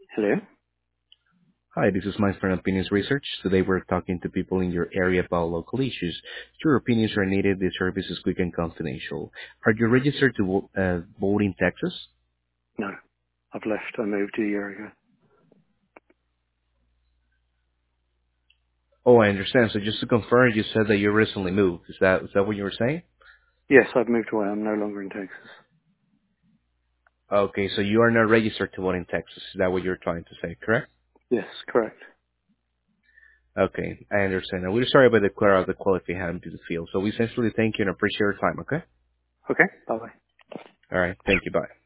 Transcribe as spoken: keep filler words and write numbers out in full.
Hello? Hi, this is my friend Opinions Research. Today we're talking to people in your area about local issues. Your opinions are needed. The service is quick and confidential. Are you registered to vo- uh, vote in Texas? No. I've left. I moved a year ago. Oh, I understand. So just to confirm, you said that you recently moved. Is that is that what you were saying? Yes, I've moved away. I'm no longer in Texas. Okay, so you are not registered to vote in Texas. Is that what you're trying to say, correct? Yes, correct. Okay, I understand. And we're sorry about the clear out the quality you had into the field. So we essentially thank you and appreciate your time, okay? Okay, bye-bye. All right, thank you. Bye.